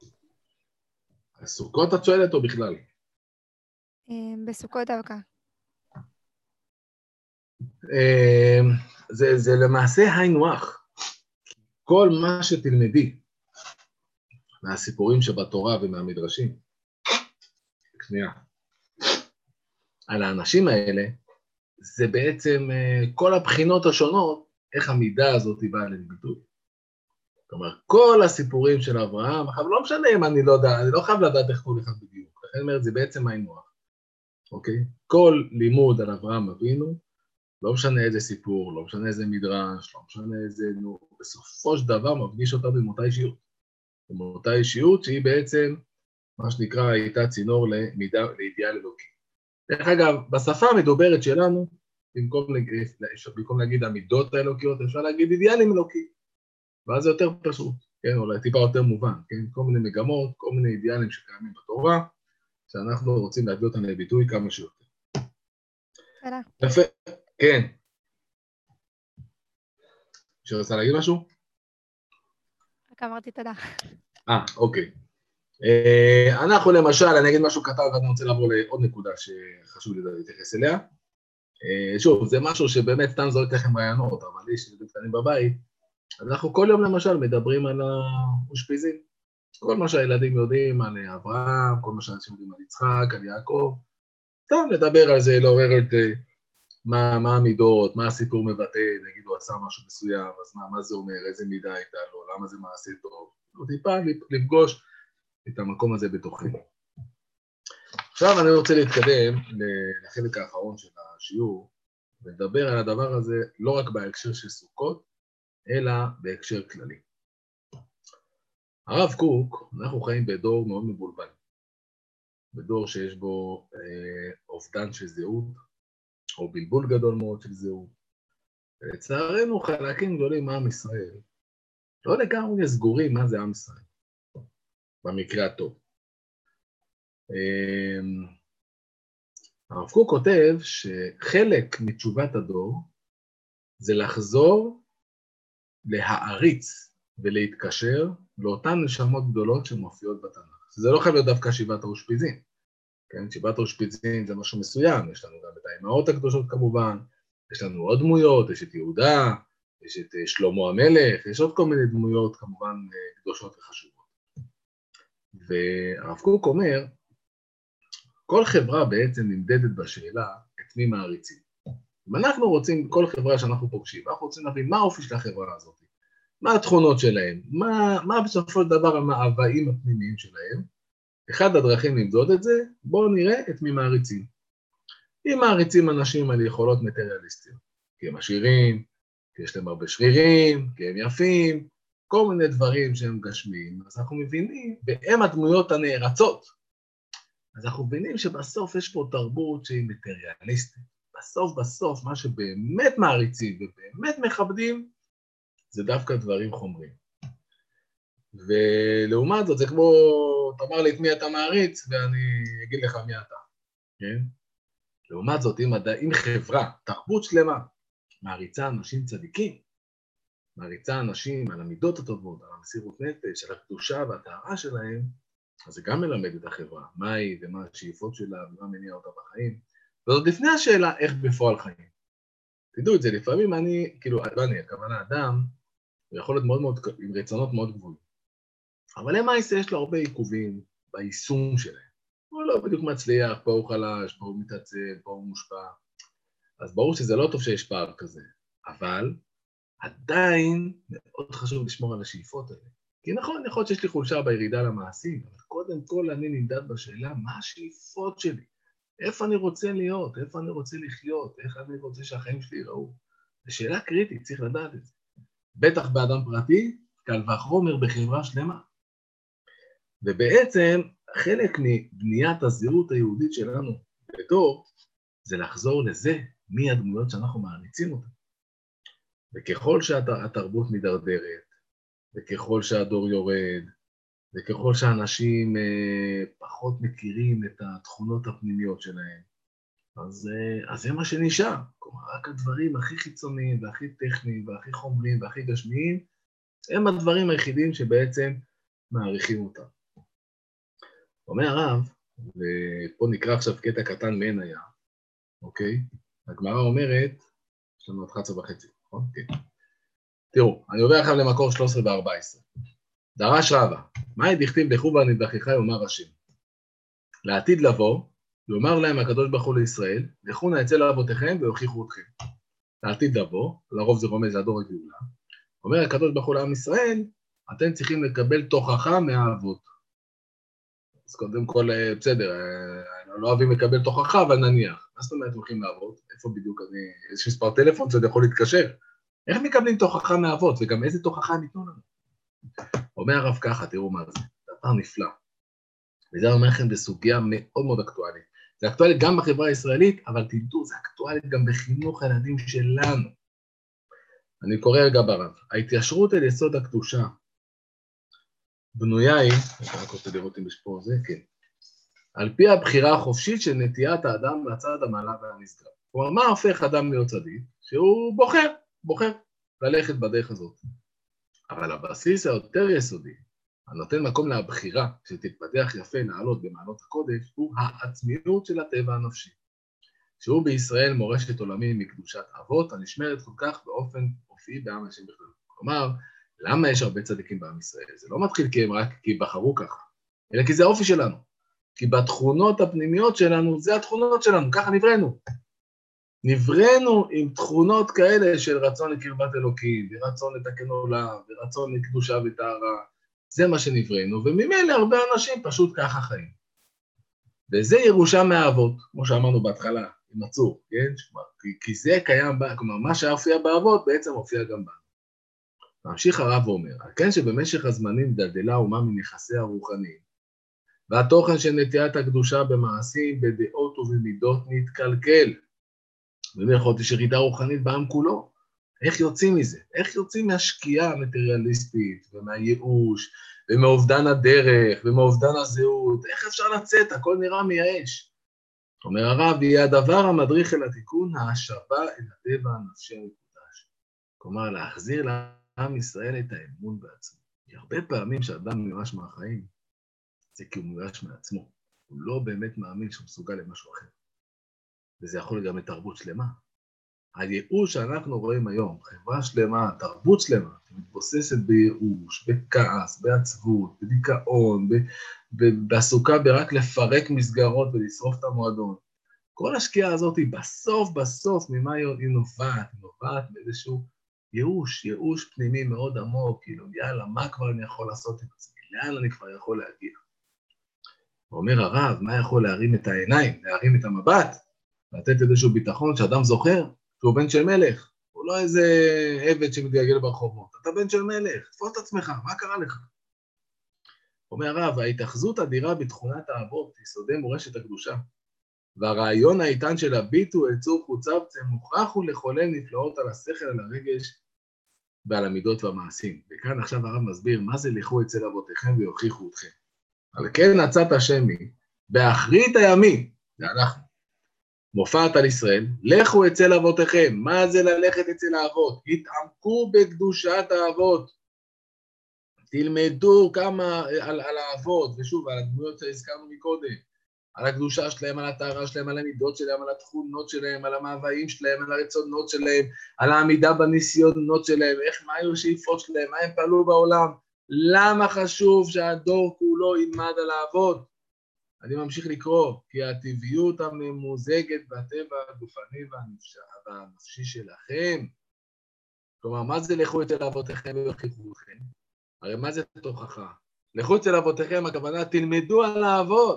הסוכות את שואלת או בכלל? בסוכות דווקא. זה, זה למעשה היינוח. כל מה שתלמדי מהסיפורים שבתורה ומהמדרשים, שנייה, על האנשים האלה, זה בעצם כל הבחינות השונות, איך המידה הזאת היא באה לביטוי. כלומר, כל הסיפורים של אברהם, אבל לא משנה אם אני לא יודע, אני לא חייב לדעת איך כל אחד בדיוק, לכן אומרת, זה בעצם היינוח, אוקיי? כל לימוד על אברהם אבינו, לא משנה איזה סיפור, לא משנה איזה מדרש, לא משנה איזה, נו, בסופו של דבר מפגיש אותה במותה אישיות. במותה אישיות שהיא בעצם, מה שנקרא, הייתה צינור למידה, לאידיאל אלוקי. דרך אגב, בשפה המדוברת שלנו, במקום, במקום להגיד המידות האלוקיות, אפשר להגיד אידיאלים אלוקי. ואז זה יותר פשוט, כן, אולי טיפה יותר מובן, כן, כל מיני מגמות, כל מיני אידיאלים שקיימים בתורה, שאנחנו רוצים להביא אותם לביטוי כמה שיותר. תודה. יפה, כן. שרצה להגיד משהו? רק אמרתי תודה. אה, אוקיי. אה, אנחנו למשל, אני אגיד משהו קטן, ואני רוצה לעבור לעוד נקודה שחשוב לי להתייחס אליה. אה, שוב, זה משהו שבאמת סתם זורק לכם רעיונות, אבל יש לי קטנים בבית, אנחנו כל יום למשל מדברים על האושפיזין. כל מה שהילדים יודעים על אברהם, כל מה שאנשים יודעים על יצחק, על יעקב, סתם לדבר על זה, לעורר את מה, מה המידות, מה הסיפור מבטא, נגיד הוא עשה משהו מסוים, אז מה, מה זה אומר, איזה מידה הייתה לו, למה זה מעשה טוב, לא טיפה לפגוש את המקום הזה בתוכנו. עכשיו אני רוצה להתקדם לחלק האחרון של השיעור, ולדבר על הדבר הזה לא רק בהקשר של סוכות, אלא בהקשר כללי. הרב קוק, אנחנו חיים בדור מאוד מבולבל, בדור שיש בו אה, אובדן של זהות, או בלבול גדול מאוד של זהות. ולצערנו חלקים גדולים מעם ישראל, לא לגמרי סגורים מה זה עם ישראל, במקרה הטוב. אה, הרב קוק כותב שחלק מתשובת הדור, זה לחזור להעריץ ולהתקשר לאותן נשמות גדולות שמופיעות בתנ"ך. זה לא חייב להיות דווקא שבעת האושפיזין. כן, שבעת האושפיזין זה משהו מסוים, יש לנו גם את האימהות הקדושות כמובן, יש לנו עוד דמויות, יש את יהודה, יש את שלמה המלך, יש עוד כל מיני דמויות כמובן קדושות וחשובות. והרב קוק אומר, כל חברה בעצם נמדדת בשאלה את מי מעריצים. אם אנחנו רוצים, כל חברה שאנחנו פוגשים, אנחנו רוצים להבין מה האופי של החברה הזאת, מה התכונות שלהם, מה, מה בסופו של דבר המאוויים הפנימיים שלהם, אחד הדרכים למדוד את זה, בואו נראה את מי מעריצים. אם מעריצים אנשים על יכולות מטריאליסטיות, כי הם עשירים, כי יש להם הרבה שרירים, כי הם יפים, כל מיני דברים שהם גשמיים, אז אנחנו מבינים, והם הדמויות הנערצות. אז אנחנו מבינים שבסוף יש פה תרבות שהיא מטריאליסטית. בסוף בסוף מה שבאמת מעריצים ובאמת מכבדים, זה דווקא דברים חומריים. ולעומת זאת, זה כמו, תאמר לי את מי אתה מעריץ, ואני אגיד לך מי אתה, כן? לעומת זאת, אם, אם חברה, תרבות שלמה, מעריצה אנשים צדיקים, מעריצה אנשים על המידות הטובות, על המסירות נפש, על הקדושה והטהרה שלהם, אז זה גם מלמד את החברה, מה היא ומה השאיפות שלה ומה מניע אותה בחיים. וזאת לפני השאלה איך בפועל חיים. תדעו את זה, לפעמים אני, כאילו, אני, הכוונה אדם, הוא יכול להיות מאוד מאוד, עם רצונות מאוד גבוהים. אבל למעשה יש לו הרבה עיכובים ביישום שלהם. הוא לא בדיוק מצליח, פה הוא חלש, פה הוא מתעצב, פה הוא מושפע. אז ברור שזה לא טוב שיש פער כזה, אבל עדיין מאוד חשוב לשמור על השאיפות האלה. כי נכון, יכול להיות שיש לי חולשה בירידה למעשים, אבל קודם כל אני נמדד בשאלה מה השאיפות שלי, איפה אני רוצה להיות, איפה אני רוצה לחיות, איך אני רוצה שהחיים שלי ייראו. זו שאלה קריטית, צריך לדעת את זה. בטח באדם פרטי, קל וחומר בחברה שלמה. ובעצם חלק מבניית הזהות היהודית שלנו בדור, זה לחזור לזה, מי הדמויות שאנחנו מעריצים אותן. וככל שהתרבות מדרדרת, וככל שהדור יורד, וככל שאנשים אה, פחות מכירים את התכונות הפנימיות שלהם, אז, אה, אז זה מה שנשאר. כלומר, רק הדברים הכי חיצוניים, והכי טכניים, והכי חומריים, והכי גשמיים, הם הדברים היחידים שבעצם מעריכים אותם. אומר הרב, ופה נקרא עכשיו קטע קטן מעין היה, אוקיי? הגמרא אומרת, יש לנו עד אחת עשרה וחצי, נכון? כן. תראו, אני עובר עכשיו למקור שלוש עשרה ו-ארבע עשרה. דרש רבא, מה דכתיב דחובה נדבכיך יאמר השם? לעתיד לבוא, יאמר להם הקדוש ברוך הוא לישראל, לכו נא אצל אבותיכם ויוכיחו אתכם. לעתיד לבוא, לרוב זה רומז לדור הגאולה, אומר הקדוש ברוך הוא לעם ישראל, אתם צריכים לקבל תוכחה מהאבות. אז קודם כל, בסדר, לא אוהבים לקבל תוכחה, אבל נניח. מה זאת אומרת הולכים לעבוד? איפה בדיוק אני, יש מספר טלפון שאתה יכול להתקשר. איך מקבלים תוכחה מהאבות, וגם איזה תוכחה ניתנו לנו? אומר הרב ככה, תראו מה זה, דבר נפלא. וזה אומר לכם בסוגיה מאוד מאוד אקטואלית. זה אקטואלי גם בחברה הישראלית, אבל תדעו, זה אקטואלי גם בחינוך הילדים שלנו. אני קורא רגע ברב, ההתיישרות אל יסוד הקדושה, בנויה היא, אני רק רוצה לראות אם יש פה זה, כן, על פי הבחירה החופשית של נטיית האדם מהצד המעלה והנשגב. כלומר, מה הופך אדם להיות צדיק? שהוא בוחר, בוחר ללכת בדרך הזאת. אבל הבסיס היותר יסודי, הנותן מקום לבחירה שתתפתח יפה לעלות במעלות הקודש, הוא העצמיות של הטבע הנפשי. שהוא בישראל מורשת עולמי מקדושת אבות, הנשמרת כל כך באופן אופי בעם השם בכלל. כלומר, למה יש הרבה צדיקים בעם ישראל? זה לא מתחיל כי הם רק כי בחרו ככה, אלא כי זה האופי שלנו. כי בתכונות הפנימיות שלנו, זה התכונות שלנו, ככה נבראנו. נבראנו עם תכונות כאלה של רצון לקרבת אלוקים, ורצון לתקן עולם, ורצון לקדושה וטהרה. זה מה שנבראנו, וממילא הרבה אנשים פשוט ככה חיים. וזה ירושה מהאבות, כמו שאמרנו בהתחלה, עם הצור, כן? כי, כי זה קיים, כלומר, מה שהופיע באבות בעצם הופיע גם בנו. ממשיך הרב ואומר, כן שבמשך הזמנים דלדלה אומה מנכסי הרוחניים, והתוכן של נטיית הקדושה במעשים, בדעות ובמידות נתקלקל. ובמיוחד יש ירידה רוחנית בעם כולו. איך יוצאים מזה? איך יוצאים מהשקיעה המטריאליסטית, ומהייאוש, ומאובדן הדרך, ומאובדן הזהות? איך אפשר לצאת? הכל נראה מייאש. אומר הרב, יהיה הדבר המדריך אל התיקון, ההשבה אל הטבע הנפשי המקודש. כלומר, להחזיר לעם ישראל את האמון בעצמו. כי הרבה פעמים שאדם מיואש מהחיים, זה כי הוא מיואש מעצמו. הוא לא באמת מאמין שהוא מסוגל למשהו אחר. וזה יכול גם לתרבות שלמה. הייאוש שאנחנו רואים היום, חברה שלמה, תרבות שלמה, מתבוססת בייאוש, בכעס, בעצבות, בדיכאון, בעסוקה ברק לפרק מסגרות ולשרוף את המועדון. כל השקיעה הזאת היא בסוף בסוף ממה היא נובעת, היא נובעת באיזשהו ייאוש, ייאוש פנימי מאוד עמוק, כאילו יאללה, מה כבר אני יכול לעשות עם עצמי? לאן אני כבר יכול להגיע? ואומר הרב, מה יכול להרים את העיניים, להרים את המבט, לתת איזשהו ביטחון שאדם זוכר, שהוא בן של מלך, הוא הוא לא איזה עבד שמתגלגל ברחובות. אתה בן של מלך, תפוס את עצמך, מה קרה לך? אומר הרב, ההתאחזות אדירה בתכונת האבות, יסודי מורשת הקדושה, והרעיון האיתן של הביטו אל צור חוצבצם, מוכרח הוא לחולל נפלאות על השכל, על הרגש ועל המידות והמעשים. וכאן עכשיו הרב מסביר מה זה לכו אצל אבותיכם ויוכיחו אתכם. על כן עצת השמי, באחרית הימים, זה אנחנו, מופעת על ישראל, לכו אצל אבותיכם. מה זה ללכת אצל האבות? התעמקו בקדושת האבות. תלמדו כמה על, על האבות, ושוב, על הדמויות שהזכרנו מקודם, על הקדושה שלהם, על הטהרה שלהם, על המידות שלהם, על התכונות שלהם, על המאוויים שלהם, על הרצונות שלהם, על העמידה בניסיונות שלהם, איך, מה היו השאיפות שלהם, מה הם פעלו בעולם, למה חשוב שהדור כולו ילמד על האבות. אני ממשיך לקרוא, כי הטבעיות הממוזגת בטבע הגופני והנפשי שלכם, כלומר, מה זה לכו אצל אבותיכם ויוכיחו אתכם? הרי מה זה תוכחה? לכו אצל אבותיכם, הכוונה, תלמדו על האבות,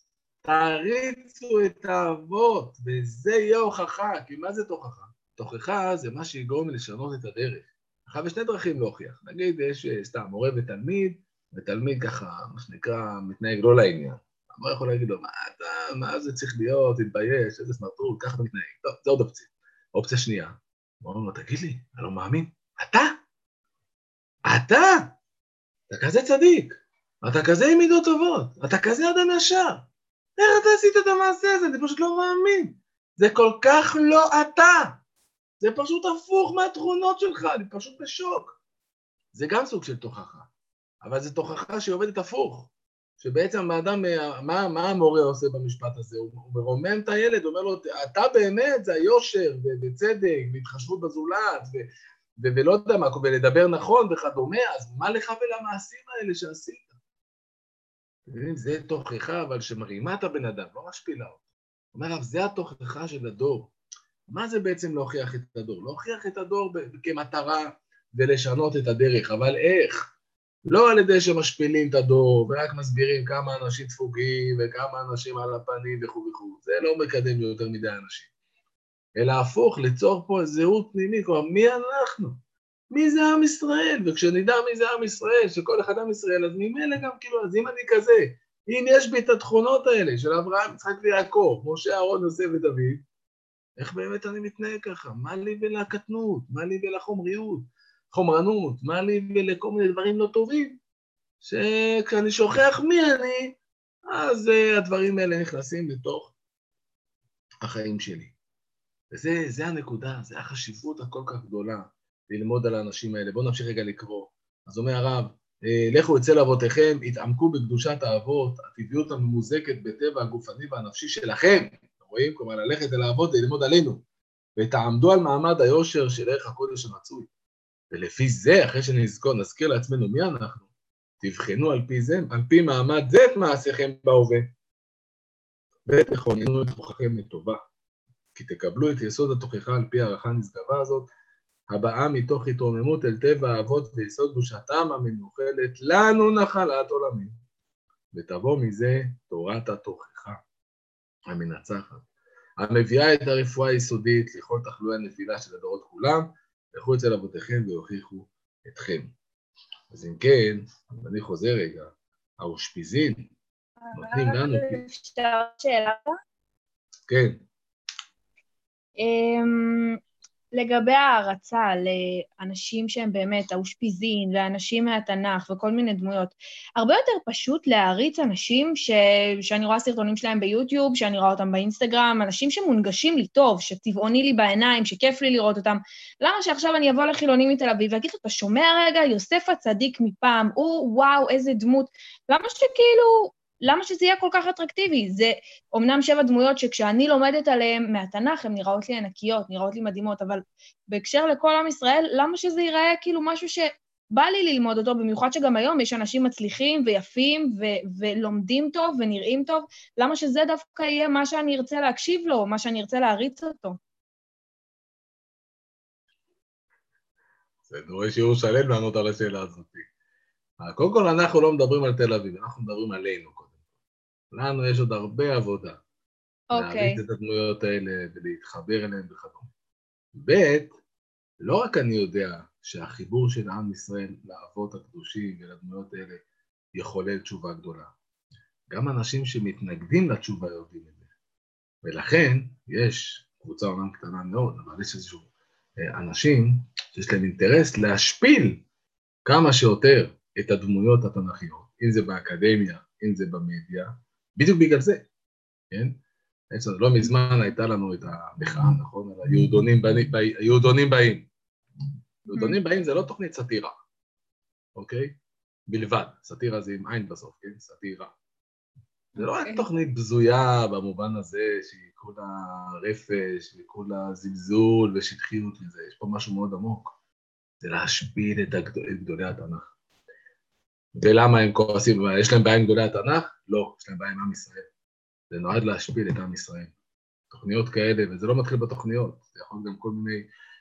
תריצו את האבות, וזה יהיה הוכחה, כי מה זה תוכחה? תוכחה זה מה שיגרום לשנות את הדרך. עכשיו יש שני דרכים להוכיח, נגיד יש סתם מורה ותלמיד, ותלמיד ככה, מה שנקרא, מתנהג לא לעניין. המורה יכול להגיד לו, מה אתה, מה זה צריך להיות, תתבייש, איזה סמרטוט, ככה אתה מתנהג. טוב, זה עוד אופציה. אופציה שנייה, הוא אומר לו, תגיד לי, אני לא מאמין, אתה? אתה? אתה כזה צדיק, אתה כזה עם מידות טובות, אתה כזה אדם ישר. איך אתה עשית את המעשה הזה? אני פשוט לא מאמין. זה כל כך לא אתה. זה פשוט הפוך מהתכונות שלך, אני פשוט בשוק. זה גם סוג של תוכחה, אבל זה תוכחה שעובדת הפוך. שבעצם האדם, מה, מה המורה עושה במשפט הזה? הוא, הוא מרומם את הילד, הוא אומר לו, אתה באמת, זה היושר, וצדק, והתחשבות בזולת, ו, ו, ולא יודע מה, ולדבר נכון וכדומה, אז מה לך ולמעשים האלה שעשית? זה תוכחה, אבל שמרימה את הבן אדם, לא משפילה אותו. הוא אומר, זה התוכחה של הדור. מה זה בעצם להוכיח את הדור? להוכיח את הדור כמטרה ולשנות את הדרך, אבל איך? לא על ידי שמשפילים את הדור, ורק מסבירים כמה אנשים דפוקים, וכמה אנשים על הפנים וכו' וכו'. זה לא מקדם יותר מדי אנשים. אלא הפוך, ליצור פה זהות פנימית, כלומר, מי אנחנו? מי זה עם ישראל? וכשנדע מי זה עם ישראל, שכל אחד עם ישראל, אז ממילא גם כאילו, אז אם אני כזה, אם יש בי את התכונות האלה של אברהם, יצחק ויעקב, משה, אהרון, יוסף ודוד, איך באמת אני מתנהג ככה? מה לי ולקטנות? מה לי ולחומריות? חומרנות? מה לי ולכל מיני דברים לא טובים? שכשאני שוכח מי אני, אז uh, הדברים האלה נכנסים לתוך החיים שלי. וזה זה הנקודה, זה החשיבות הכל כך גדולה ללמוד על האנשים האלה. בואו נמשיך רגע לקרוא. אז אומר הרב, לכו אצל אבותיכם, התעמקו בקדושת האבות, הטבעיות הממוזקת בטבע הגופני והנפשי שלכם. רואים? כלומר, ללכת אל האבות ללמוד עלינו, ותעמדו על מעמד היושר של ערך הקודש המצוי. ולפי זה, אחרי שנזכור, נזכיר לעצמנו מי אנחנו, תבחנו על פי זה, על פי מעמד זה את מעשיכם בהווה, ותכוננו את תוככם לטובה, כי תקבלו את יסוד התוכחה על פי הערכה הנשגבה הזאת, הבאה מתוך התרוממות אל טבע האבות ויסוד קדושתם המנוחלת לנו נחלת עולמים, ותבוא מזה תורת התוכחה המנצחת, המביאה את הרפואה היסודית לכל תחלואי הנפילה של הדורות כולם, לכו אצל אבותיכם ויוכיחו אתכם. אז אם כן, אני חוזר רגע, האושפיזין נותנים לנו... אפשר שאלה? כן. לגבי הערצה לאנשים שהם באמת האושפיזין ואנשים מהתנ"ך וכל מיני דמויות, הרבה יותר פשוט להעריץ אנשים ש... שאני רואה סרטונים שלהם ביוטיוב, שאני רואה אותם באינסטגרם, אנשים שמונגשים לי טוב, שטבעוני לי בעיניים, שכיף לי לראות אותם. למה שעכשיו אני אבוא לחילונים מתל אביב ואגיד, אתה שומע רגע, יוסף הצדיק מפעם, הוא וואו, איזה דמות. למה שכאילו... למה שזה יהיה כל כך אטרקטיבי? זה אומנם שבע דמויות שכשאני לומדת עליהן מהתנ"ך, הן נראות לי ענקיות, נראות לי מדהימות, אבל בהקשר לכל עם ישראל, למה שזה ייראה כאילו משהו שבא לי ללמוד אותו, במיוחד שגם היום יש אנשים מצליחים ויפים ו- ולומדים טוב ונראים טוב, למה שזה דווקא יהיה מה שאני ארצה להקשיב לו, מה שאני ארצה להריץ אותו? זה דורש שיעור שלם לענות על השאלה הזאת. קודם כל, אנחנו לא מדברים על תל אביב, אנחנו מדברים עלינו קודם. לנו יש עוד הרבה עבודה. אוקיי. להריץ את הדמויות האלה ולהתחבר אליהן וכדומה. ב', לא רק אני יודע שהחיבור של עם ישראל לאבות הקדושים ולדמויות האלה יחולל תשובה גדולה, גם אנשים שמתנגדים לתשובה יודעים את זה. ולכן יש קבוצה אומנם קטנה מאוד, אבל יש איזשהו אנשים שיש להם אינטרס להשפיל כמה שיותר את הדמויות התנ"כיות, אם זה באקדמיה, אם זה במדיה, בדיוק בגלל זה, כן? בעצם לא מזמן הייתה לנו את המחאה, נכון? היהודונים באים, היהודונים באים. יהודונים באים זה לא תוכנית סאטירה, אוקיי? בלבד, סאטירה זה עם עין בסוף, כן? סאטירה. זה לא רק תוכנית בזויה במובן הזה שהיא כולה רפש וכולה זלזול ושטחיות וזה, יש פה משהו מאוד עמוק. זה להשפיל את גדולי התנ"ך. ולמה הם כועסים? יש להם בעיה עם גדולי התנ"ך? לא, יש להם בעיה עם עם ישראל. זה נועד להשפיל את עם ישראל. תוכניות כאלה, וזה לא מתחיל בתוכניות, זה יכול גם כל מיני,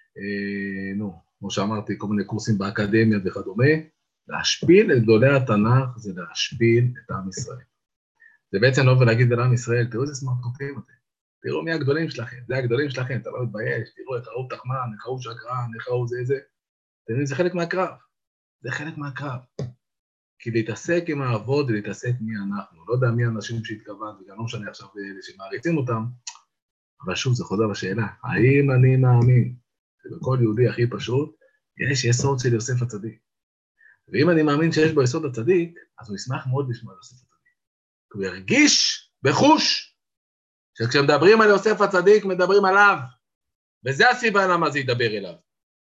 אה, נו, כמו שאמרתי, כל מיני קורסים באקדמיה וכדומה, להשפיל את גדולי התנ"ך זה להשפיל את עם ישראל. זה בעצם לא ולהגיד לעם ישראל, תראו איזה סמרטוטים אתם, תראו מי הגדולים שלכם, זה הגדולים שלכם, אתה לא מתבייש, תראו איך ראו תחמן, איך ראו שקרן, איך ראו זה איזה, תראו, זה חלק מהקרב, זה חלק מהקרב. כי להתעסק עם העבוד ולהתעסק מי אנחנו, לא יודע מי האנשים שהתכוון, וגם לא משנה עכשיו שמעריצים אותם, אבל שוב זה חוזר לשאלה, האם אני מאמין שבכל יהודי הכי פשוט, יש יסוד של יוסף הצדיק. ואם אני מאמין שיש בו יסוד הצדיק, אז הוא ישמח מאוד לשמוע יוסף הצדיק. הוא ירגיש בחוש, שכשמדברים על יוסף הצדיק, מדברים עליו, וזה הסיבה למה זה ידבר אליו.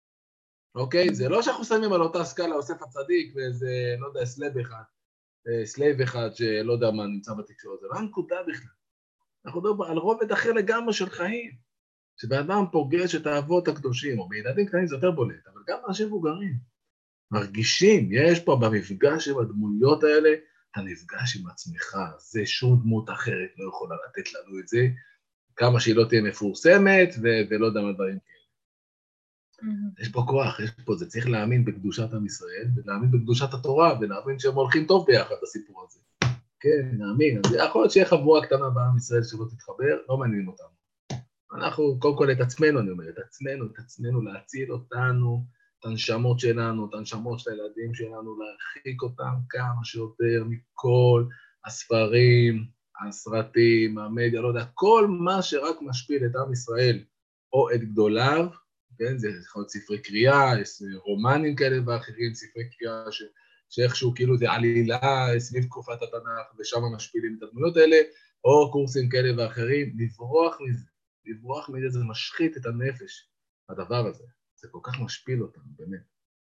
אוקיי? זה לא שאנחנו שמים על אותה סקאלה יוסף הצדיק, ואיזה, לא יודע, סלב אחד, סלב אחד שלא יודע מה נמצא בתקשורת, זה לא הנקודה בכלל. אנחנו מדברים על רובד אחר לגמרי של חיים, שבאדם פוגש את האבות הקדושים, או בילדים קטנים זה יותר בולט, אבל גם אנשים מבוגרים, מרגישים, יש פה במפגש עם הדמויות האלה, אתה נפגש עם עצמך, זה שום דמות אחרת לא יכולה לתת לנו את זה, כמה שהיא לא תהיה מפורסמת, ו- ולא יודע מה דברים כאלה. Mm-hmm. יש פה כוח, יש פה, זה צריך להאמין בקדושת עם ישראל, ולהאמין בקדושת התורה, ולהאמין שהם הולכים טוב ביחד, הסיפור הזה. כן, נאמין, אז יכול להיות שיהיה חבורה קטנה בעם ישראל שלא תתחבר, לא מעניינים אותנו. אנחנו, קודם כל את עצמנו, אני אומר, את עצמנו, את עצמנו, להציל אותנו, את הנשמות שלנו, את הנשמות של הילדים שלנו, להרחיק אותם כמה שיותר מכל הספרים, הסרטים, המדיה, לא יודע, כל מה שרק משפיל את עם ישראל, או את גדוליו, כן, זה יכול להיות ספרי קריאה, יש רומנים כאלה ואחרים, ספרי קריאה ש... שאיכשהו כאילו זה עלילה סביב תקופת התנ"ך, ושם משפילים את הדמויות האלה, או קורסים כאלה ואחרים, לברוח מזה, לברוח מזה, זה משחית את הנפש, הדבר הזה, זה כל כך משפיל אותם, באמת.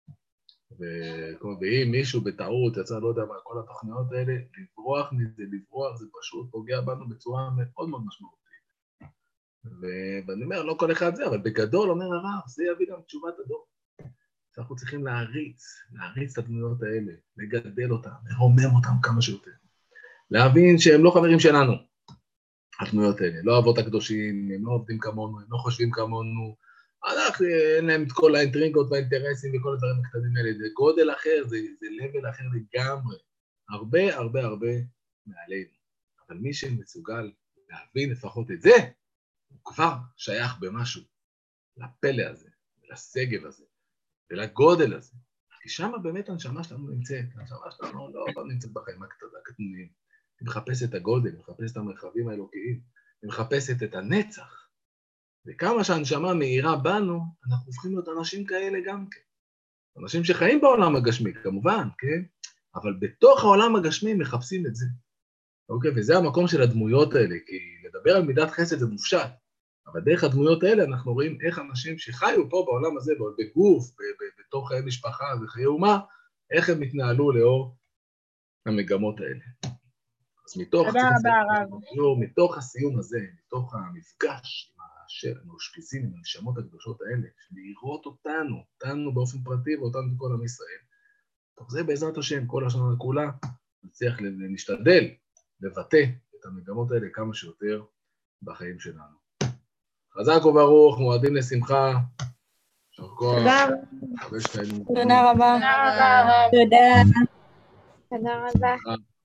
ואם מישהו בטעות יצא, לא יודע מה, כל התוכניות האלה, לברוח מזה, לברוח, זה פשוט פוגע בנו בצורה מאוד מאוד משמעותית. ואני אומר, לא כל אחד זה, אבל בגדול אומר הרב, זה יביא גם תשובת הדור. אנחנו צריכים להריץ, להריץ את הדמויות האלה, לגדל אותם, לרומם אותם כמה שיותר. להבין שהם לא חברים שלנו, הדמויות האלה, לא אבות הקדושים, הם לא עובדים כמונו, הם לא חושבים כמונו, אנחנו, אין להם את כל האינטרינגות והאינטרסים וכל הדברים הקטנים האלה, זה גודל אחר, זה, זה לבל אחר לגמרי, הרבה הרבה הרבה מעלינו. אבל מי שמסוגל להבין לפחות את זה, הוא כבר שייך במשהו, לפלא הזה, לסגב הזה, ולגודל הזה. כי שם באמת הנשמה שלנו נמצאת, הנשמה שלנו לא, לא נמצאת בחיים הקטנים. היא מחפשת את הגודל, היא מחפשת את המרחבים האלוקיים, היא מחפשת את הנצח. וכמה שהנשמה מאירה בנו, אנחנו הופכים להיות אנשים כאלה גם כן. אנשים שחיים בעולם הגשמי, כמובן, כן? אבל בתוך העולם הגשמי מחפשים את זה. אוקיי? וזה המקום של הדמויות האלה, כי לדבר על מידת חסד זה מופשט. אבל דרך הדמויות האלה אנחנו רואים איך אנשים שחיו פה בעולם הזה, בגוף, בתוך חיי משפחה וחיי אומה, איך הם מתנהלו לאור המגמות האלה. אז מתוך, מתוך הסיום הזה, מתוך המפגש עם המאושפזים, עם הנשמות הקדושות האלה, לראות אותנו, אותנו באופן פרטי ואותנו בכל עם ישראל. תוך זה בעזרת השם, כל השנה כולה, נצליח להשתדל, לבטא את המגמות האלה כמה שיותר בחיים שלנו. חזק וברוך, מועדים לשמחה. תודה. תודה רבה. תודה רבה. תודה. תודה רבה.